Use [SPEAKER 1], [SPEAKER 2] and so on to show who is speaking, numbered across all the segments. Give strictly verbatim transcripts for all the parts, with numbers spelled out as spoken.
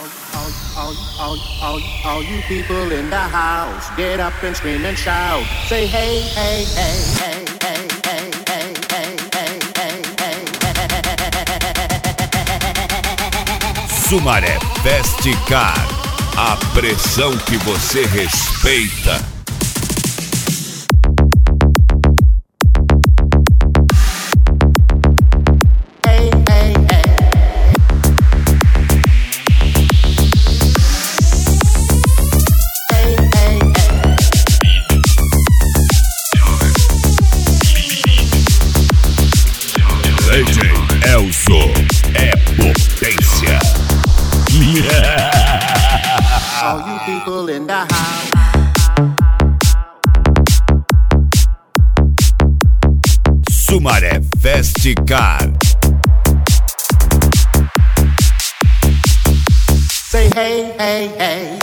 [SPEAKER 1] All, all, all, all you people in the house, get up and scream and shout. Say hey, hey, hey, hey, hey, hey, hey, hey, hey, hey, hey.
[SPEAKER 2] Sumaré Festicar, a pressão que você respeita. D J Elzo é potência. Yeah.
[SPEAKER 1] All you people in the house.
[SPEAKER 2] Sumaré Festicar.
[SPEAKER 1] Say hey, hey, hey.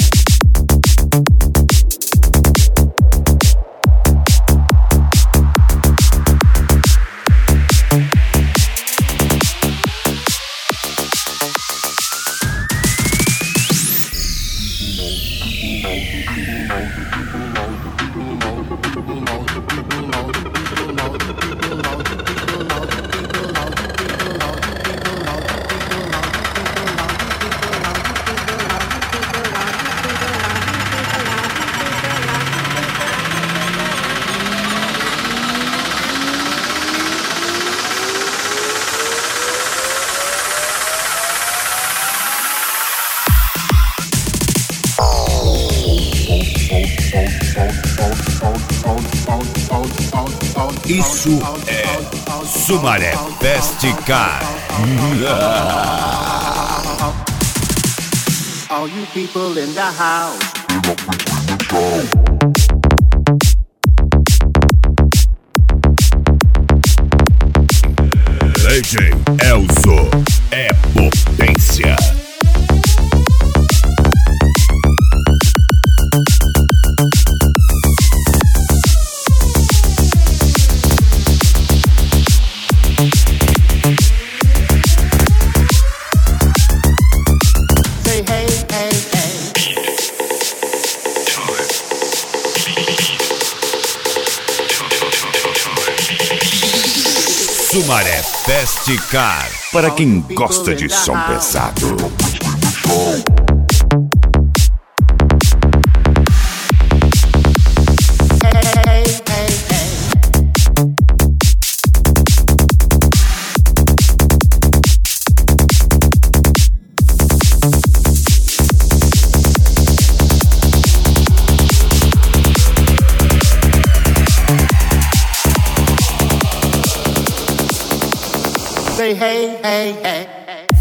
[SPEAKER 2] Isso é Sumaré Festicar.
[SPEAKER 1] All you people in the house.
[SPEAKER 2] D J Elzo é potência. Sumaré Festicar, para quem gosta de som pesado.
[SPEAKER 1] Say hey, hey, hey.